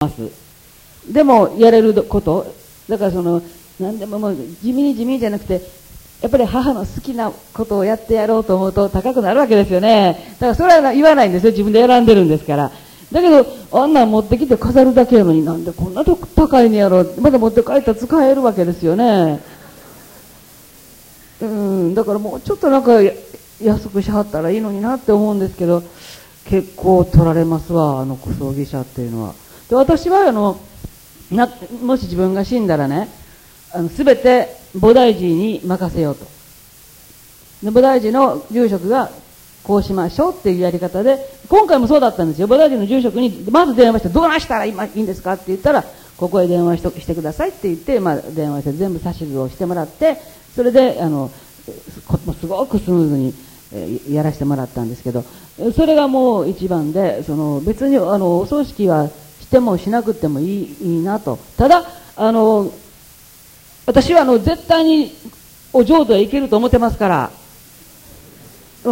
でもやれることだから何でももう地味に地味じゃなくてやっぱり母の好きなことをやってやろうと思うと高くなるわけですよね。だからそれは言わないんですよ。自分で選んでるんですから。だけどあんなん持ってきて飾るだけやのになんでこんなと高いのやろう。まだ持って帰ったら使えるわけですよね。だからもうちょっとなんか安くしはったらいいのになって思うんですけど結構取られますわ葬儀社っていうのは。で私はもし自分が死んだらね全て菩提寺に任せようと。で菩提寺の住職がこうしましょうっていうやり方で今回もそうだったんですよ。菩提寺の住職にまず電話してどうなしたら今いいんですかって言ったらここへ電話してくださいって言って、電話して全部指図をしてもらってそれですごくスムーズにやらせてもらったんですけどそれがもう一番で別にお葬式はしてもしなくてもいいなと。ただ私は絶対にお浄土へ行けると思ってますから、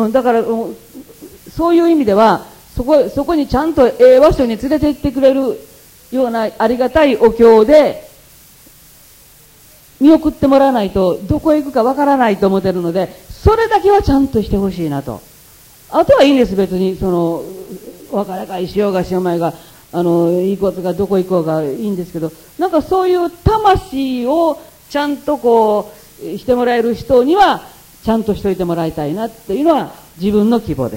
だからそういう意味ではそこにちゃんと場所に連れて行ってくれるようなありがたいお経で見送ってもらわないとどこへ行くかわからないと思ってるのでそれだけはちゃんとしてほしいなと。あとはいいんです。別に別れ会しようがしようまいが遺骨がどこ行こうがいいんですけどなんかそういう魂をちゃんとしてもらえる人にはちゃんとしといてもらいたいなっていうのは自分の希望です。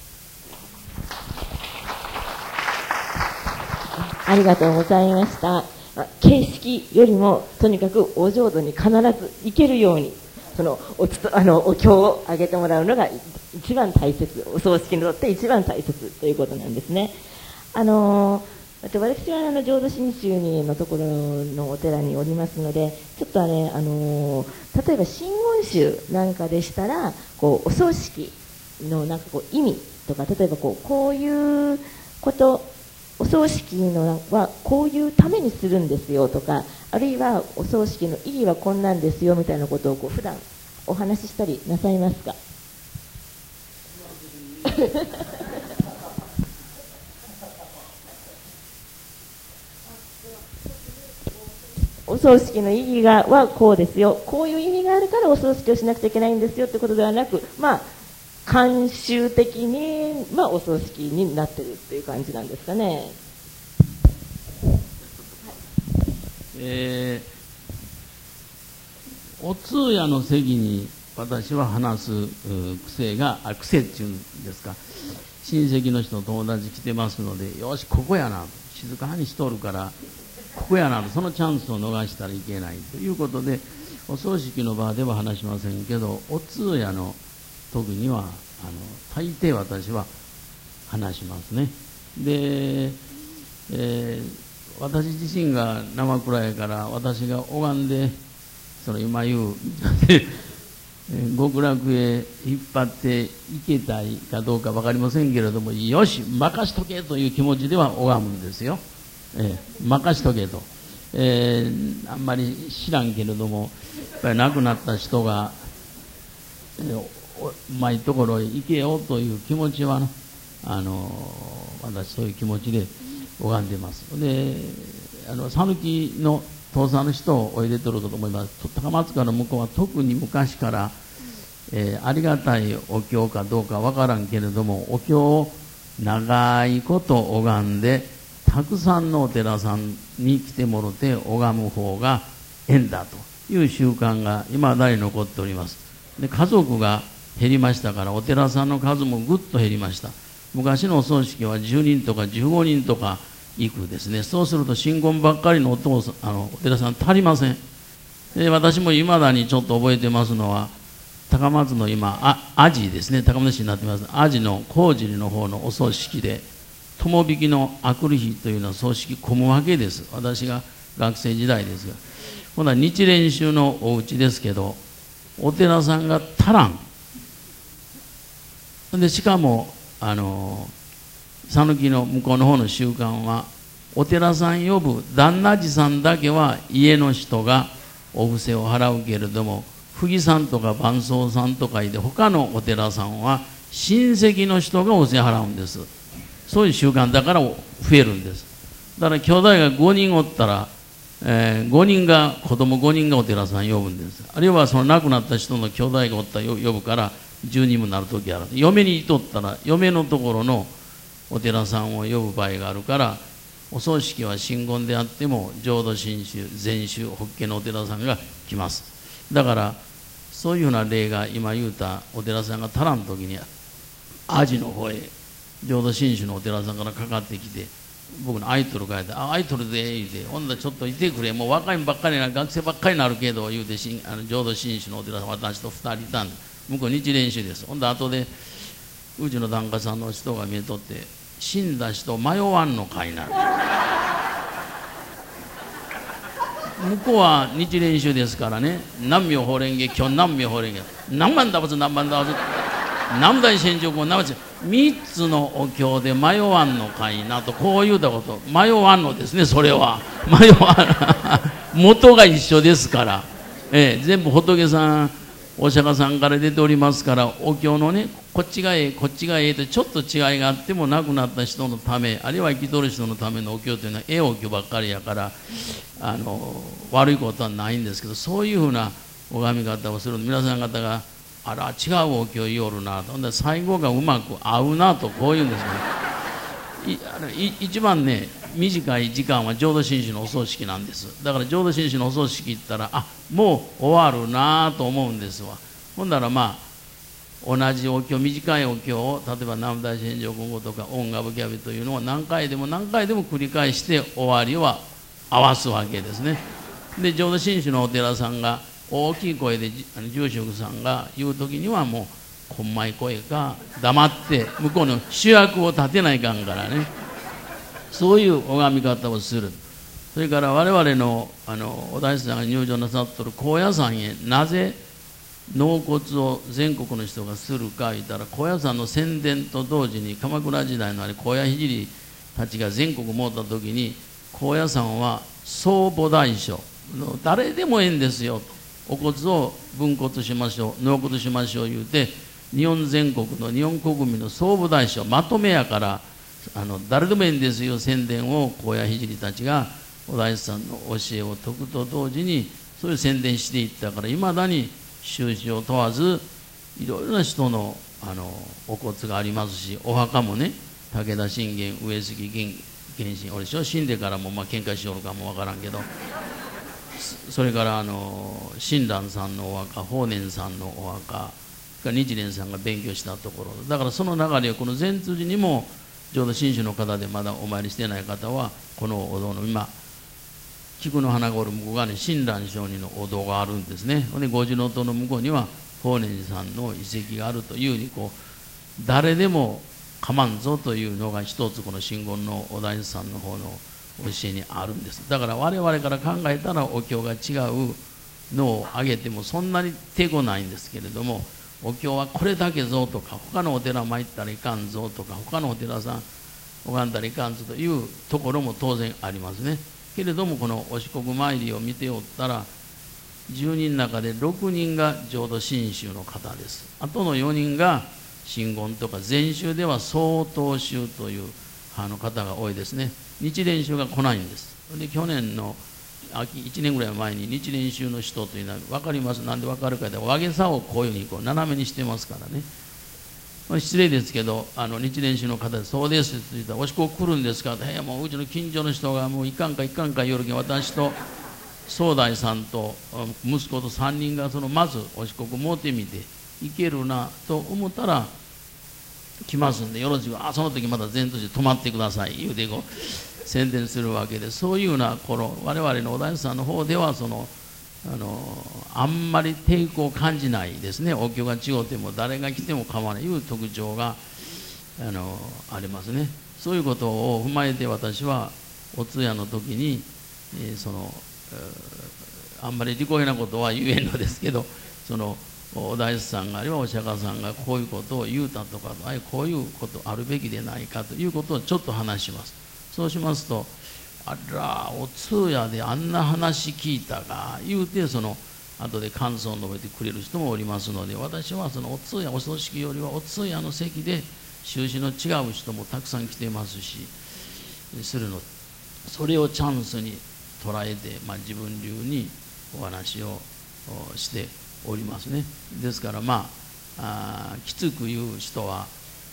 ありがとうございました。形式よりもとにかくお浄土に必ず行けるようにお経をあげてもらうのが一番大切、お葬式にとって一番大切ということなんですね。私は浄土真宗にのところのお寺におりますのでちょっと例えば真言宗なんかでしたらお葬式のなんか意味とか例えばこういうことお葬式のはこういうためにするんですよとかあるいはお葬式の意義はこんなんですよみたいなことを普段お話ししたりなさいますか？お葬式の意義はこうですよこういう意味があるからお葬式をしなくちゃいけないんですよってことではなく慣習的に、お葬式になってるっていう感じなんですかね。 お通夜の席に私は話す癖っていうんですか親戚の人友達来てますのでよしここやな静かにしとるからここやなとそのチャンスを逃したらいけないということでお葬式の場では話しませんけどお通夜の時には大抵私は話しますね。で、私自身が生蔵やから私が拝んで今言う極楽へ引っ張っていけたいかどうか分かりませんけれどもよし任しとけという気持ちでは拝むんですよ。任しとけと、あんまり知らんけれどもやっぱり亡くなった人がうまいところへ行けよという気持ちは私そういう気持ちで拝んでます。で讃岐の土佐の人をおいでとると思います。高松から向こうは特に昔から、ありがたいお経かどうかわからんけれどもお経を長いこと拝んでたくさんのお寺さんに来てもろて拝む方が縁だという習慣が今だに残っております。で家族が減りましたからお寺さんの数もぐっと減りました。昔のお葬式は10人とか15人とか行くですね。そうすると新婚ばっかりのお寺さん足りません。で私もいまだにちょっと覚えてますのは高松の今阿治ですね高松市になってます阿治の高尻の方のお葬式で友引きのあくる日というのは葬式混むわけです。私が学生時代ですがほな日蓮宗のお家ですけどお寺さんが足らんでしかも讃岐の向こうの方の習慣はお寺さん呼ぶ旦那寺さんだけは家の人がお布施を払うけれども富木さんとか伴僧さんとかいて他のお寺さんは親戚の人がお布施払うんです。そういう習慣だから増えるんです。 だから兄弟が5人おったら、5人が子供5人がお寺さん呼ぶんです。あるいはその亡くなった人の兄弟がおったら呼ぶから10人もなるときある。嫁にいとったら嫁のところのお寺さんを呼ぶ場合があるから、お葬式は真言であっても浄土真宗禅宗法華のお寺さんが来ます。だからそういうふうな例が今言うたお寺さんが足らんときにアジの方へ浄土真宗のお寺さんからかかってきて、僕のアイドル書いて、アイドルで言うて、ほんだらちょっといてくれ、もう若いばっかりな、学生ばっかりになるけど言うて、浄土真宗のお寺さん、私と2人いたんで、向こう日蓮宗です。ほんで後でうちの檀家さんの人が見えとって、死んだ人迷わんのかいな。向こうは日蓮宗ですからね、南無法蓮華経、南無法蓮華経、何万打仏何万打仏、南無大仙上公、南無3つのお経で迷わんのかいなと、こう言うたこと、迷わんのですね、それは。迷わん。元が一緒ですから。全部仏さん、お釈迦さんから出ておりますから、お経のね、こっちがええ、こっちがええとちょっと違いがあっても、亡くなった人のため、あるいは生きとる人のためのお経というのは、ええお経ばっかりやから、悪いことはないんですけど、そういうふうな拝み方をすると、皆さん方が、あら、違うお経言おるなと、ほんで最後がうまく合うなと、こういうんですね。一番ね、短い時間は浄土真宗のお葬式なんです。だから浄土真宗のお葬式行ったら、もう終わるなと思うんですわ。ほんならまあ同じお経、短いお経を、例えば南無大仙上金剛とか音楽キャビというのを何回でも何回でも繰り返して終わりは合わすわけですね。で浄土真宗のお寺さんが大きい声で住職さんが言う時にはもうこんまい声か黙って向こうの主役を立てないかんからね、そういう拝み方をする。それから我々のお大師さんが入場なさっとる高野山へなぜ納骨を全国の人がするか言ったら、高野山の宣伝と同時に鎌倉時代の高野聖たちが全国持った時に、高野山は総菩提所、誰でもええんですよ、お骨を分骨しましょう、納骨しましょう言うて、日本全国の日本国民の総菩提所まとめやから、誰でもええんですよ宣伝を高野聖たちがお大師さんの教えを説くと同時にそういう宣伝していったから、いまだに宗旨を問わずいろいろな人のお骨がありますし、お墓もね、武田信玄、上杉謙信、俺死んでからも喧嘩しよるかもわからんけど、それから親鸞さんのお墓、法然さんのお墓が日蓮さんが勉強したところだから、その流れをこの善通寺にも浄土真宗の方でまだお参りしてない方は、このお堂の今菊の花がおる向こう側に親鸞上人のお堂があるんですね。で五重塔の向こうには法然寺さんの遺跡があるというに、誰でも構んぞというのが一つこの真言のお大師さんの方の教えにあるんです。だから我々から考えたらお経が違うのを挙げてもそんなに抵抗ないんですけれども、お経はこれだけぞとか、他のお寺参ったらいかんぞとか、他のお寺さん拝んだらいかんぞというところも当然ありますね。けれどもこのお四国参りを見ておったら、10人の中で6人が浄土真宗の方です。あとの4人が真言とか禅宗では曹洞宗という方が多いですね。日蓮宗が来ないんです。で去年の秋1年ぐらい前に日蓮宗の人というのは分かります。なんで分かるかで、上げさをこういうふうに斜めにしてますからね。失礼ですけど、日蓮宗の方で、そうですって言ったら、おしこ来るんですかって、もううちの近所の人がもういかんか言うけん、私と総大さんと息子と3人がまずおしこ持ってみて、いけるなと思ったら、来ますんで、よろしく、その時また前途で泊まってください、言うて宣伝するわけで、そういうような頃、我々のお大師さんの方では、あんまり抵抗を感じないですね。お経が違うても誰が来ても構わないという特徴がありますね。そういうことを踏まえて、私はお通夜の時に、あんまり利口なことは言えんのですけど、お大師さんがあるいはお釈迦さんがこういうことを言うたとか、こういうことあるべきでないかということをちょっと話します。そうしますと、あらお通夜であんな話聞いたが言うて、後で感想を述べてくれる人もおりますので、私はお通夜お葬式よりはお通夜の席で宗旨の違う人もたくさん来てますし、するのそれをチャンスに捉えて、自分流にお話をしておりますね。ですからきつく言う人は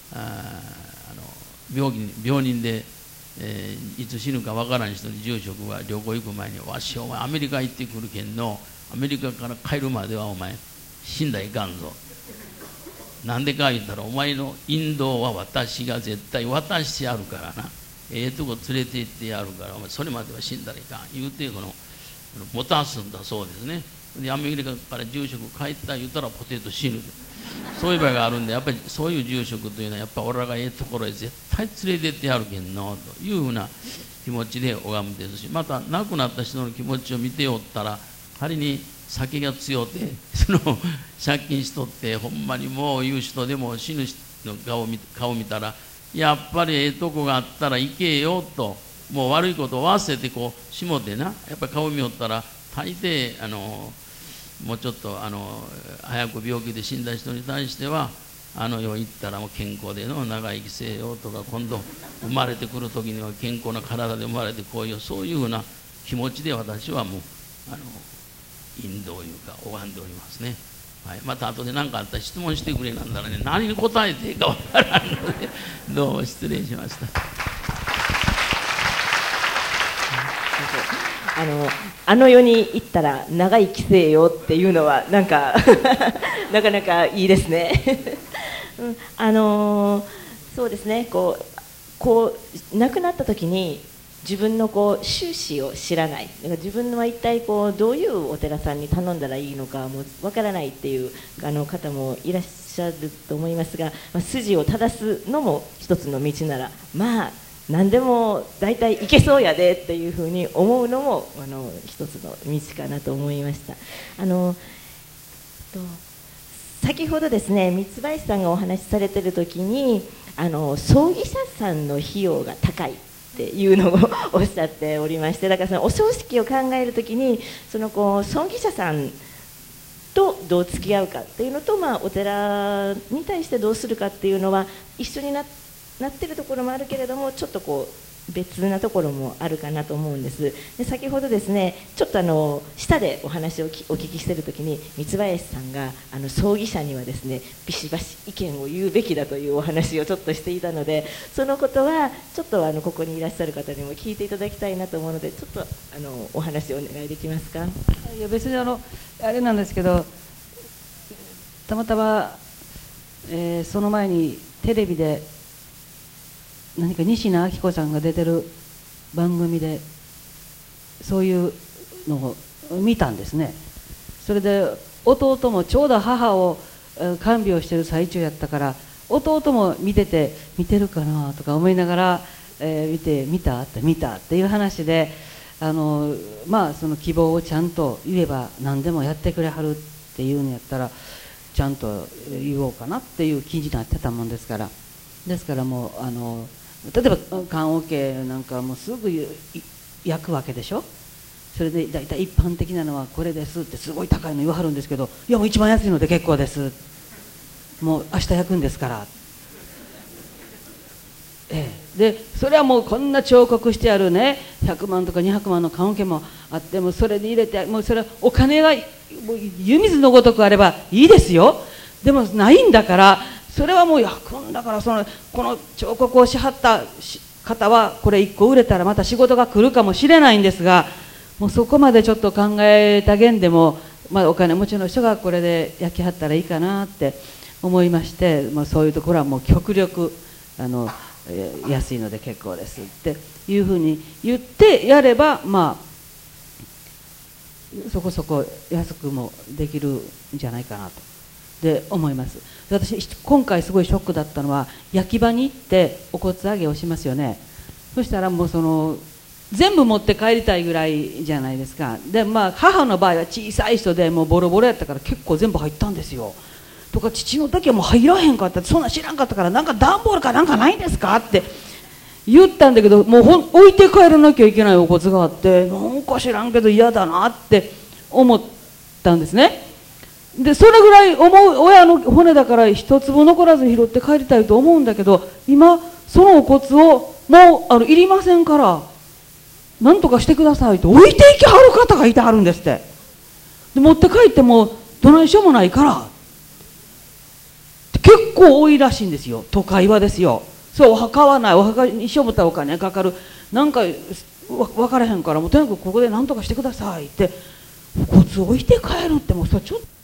病人で、いつ死ぬかわからん人に住職が旅行行く前に「わしお前アメリカ行ってくるけんのアメリカから帰るまではお前死んだらいかんぞ」なんでか言ったら「お前の引導は私が絶対渡してやるからな、とこ連れて行ってやるからお前それまでは死んだらいかん」言うて持たすんだそうですね。でアメリカから住職帰った言うたらポテト死ぬ、そういう場合があるんで、やっぱりそういう住職というのはやっぱ俺らがところへ絶対連れてってやるけんのというふうな気持ちで拝むですし、また亡くなった人の気持ちを見ておったら、仮に酒が強くて借金しとってほんまにもう言う人でも死ぬ人の顔見たら、やっぱりとこがあったら行けよと、もう悪いことを忘れてしもてな、やっぱり顔見よったら大抵もうちょっと早く病気で死んだ人に対しては世行ったらもう健康での長生きせよとか、今度生まれてくる時には健康な体で生まれてこういう、そういうふうな気持ちで私はもう引導いうか拝んでおりますね。はい、また後で何かあったら質問してくれなんだらね、何に答えていいかわからんのでどうも失礼しました。 世に行ったら長生きせえよっていうのはなんかなかなかいいですね。そうですね、亡くなった時に自分の収支を知らない、だから自分は一体どういうお寺さんに頼んだらいいのかもわからないっていう方もいらっしゃると思いますが、筋を正すのも一つの道なら何でも大体いけそうやでっていうふうに思うのも一つの道かなと思いました。先ほどですね、三林さんがお話しされてる時に葬儀社さんの費用が高いっていうのをおっしゃっておりまして、だからそのお葬式を考える時に葬儀社さんとどう付き合うかっていうのと、お寺に対してどうするかっていうのは一緒になってるところもあるけれども、ちょっと別なところもあるかなと思うんです。で先ほどですね、ちょっと下でお話をお聞きしている時に三林さんが葬儀社にはですねビシバシ意見を言うべきだというお話をちょっとしていたので、そのことはちょっとここにいらっしゃる方にも聞いていただきたいなと思うので、ちょっとお話をお願いできますか。 いや別にあれなんですけど、たまたま、その前にテレビで何か西野昭子さんが出てる番組でそういうのを見たんですね。それで弟もちょうど母を看病してる最中やったから、弟も見てるかなとか思いながら、見たっていう話で、その希望をちゃんと言えば何でもやってくれはるっていうのやったらちゃんと言おうかなっていう気になってたもんですから、もう例えば棺桶なんかもうすぐ焼くわけでしょ。それでだいたい一般的なのはこれですってすごい高いの言わはるんですけど、いやもう一番安いので結構です、もう明日焼くんですから、でそれはもうこんな彫刻してあるね100万とか200万の棺桶もあって、もそれに入れて、もうそれはお金がもう湯水のごとくあればいいですよ。でもないんだから、それはもう焼くんだから、この彫刻をしはった方はこれ1個売れたらまた仕事が来るかもしれないんですが、もうそこまでちょっと考えたげんでも、お金持ちの人がこれで焼きはったらいいかなって思いまして、そういうところはもう極力安いので結構ですっていうふうに言ってやれば、そこそこ安くもできるんじゃないかなとで思います。私今回すごいショックだったのは、焼き場に行ってお骨上げをしますよね。そしたらもう全部持って帰りたいぐらいじゃないですか。で母の場合は小さい人でもうボロボロやったから結構全部入ったんですよ。とか父の時はもう入らへんかったって、そんなん知らんかったから、なんか段ボールかなんかないんですかって言ったんだけど、もう置いて帰らなきゃいけないお骨があって、なんか知らんけど嫌だなって思ったんですね。でそれぐらい思う親の骨だから一粒残らず拾って帰りたいと思うんだけど、今そのお骨をもういりませんからなんとかしてくださいって置いていきはる方がいてはるんですって。で持って帰ってもどないしようもないから結構多いらしいんですよ、都会はですよ。そう、お墓はない、お墓にしようもったらお金かかる、なんか分からへんから、もうとにかくここでなんとかしてくださいって、骨置いて帰るって、もうそれちょっと